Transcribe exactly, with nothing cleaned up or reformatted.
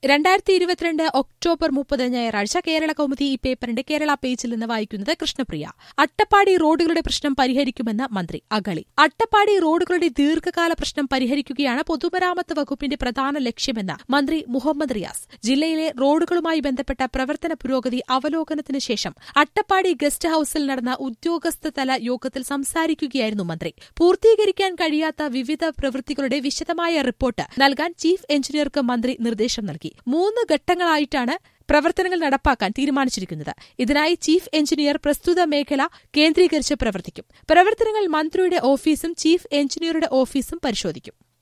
രണ്ടായിരത്തി ഇരുപത്തിരണ്ട് ഒക്ടോബർ മുപ്പത് ഞായറാഴ്ച കേരള കൗമുദി ഈ പേപ്പറിന്റെ കേരള പേജിൽ നിന്ന് വായിക്കുന്നത് കൃഷ്ണപ്രിയ. അട്ടപ്പാടി റോഡുകളുടെ പ്രശ്നം പരിഹരിക്കുമെന്ന് മന്ത്രി അഗളി. അട്ടപ്പാടി റോഡുകളുടെ ദീർഘകാല പ്രശ്നം പരിഹരിക്കുകയാണ് പൊതുമരാമത്ത് വകുപ്പിന്റെ പ്രധാന ലക്ഷ്യമെന്ന് മന്ത്രി മുഹമ്മദ് റിയാസ്. ജില്ലയിലെ റോഡുകളുമായി ബന്ധപ്പെട്ട പ്രവർത്തന പുരോഗതി അവലോകനത്തിന് ശേഷം അട്ടപ്പാടി ഗസ്റ്റ് ഹൌസിൽ നടന്ന ഉദ്യോഗസ്ഥതല യോഗത്തിൽ സംസാരിക്കുകയായിരുന്നു മന്ത്രി. പൂർത്തീകരിക്കാൻ കഴിയാത്ത വിവിധ പ്രവൃത്തികളുടെ വിശദമായ റിപ്പോർട്ട് നൽകാൻ ചീഫ് എഞ്ചിനീയർക്ക് മന്ത്രി നിർദ്ദേശം നൽകി. മൂന്ന് ഘട്ടങ്ങളായിട്ടാണ് പ്രവർത്തനങ്ങൾ നടപ്പാക്കാൻ തീരുമാനിച്ചിരിക്കുന്നത്. ഇതിനായി ചീഫ് എഞ്ചിനീയർ പ്രസ്തുത മേഖല കേന്ദ്രീകരിച്ച് പ്രവർത്തിക്കും. പ്രവർത്തനങ്ങൾ മന്ത്രിയുടെ ഓഫീസും ചീഫ് എഞ്ചിനീയറുടെ ഓഫീസും പരിശോധിക്കും.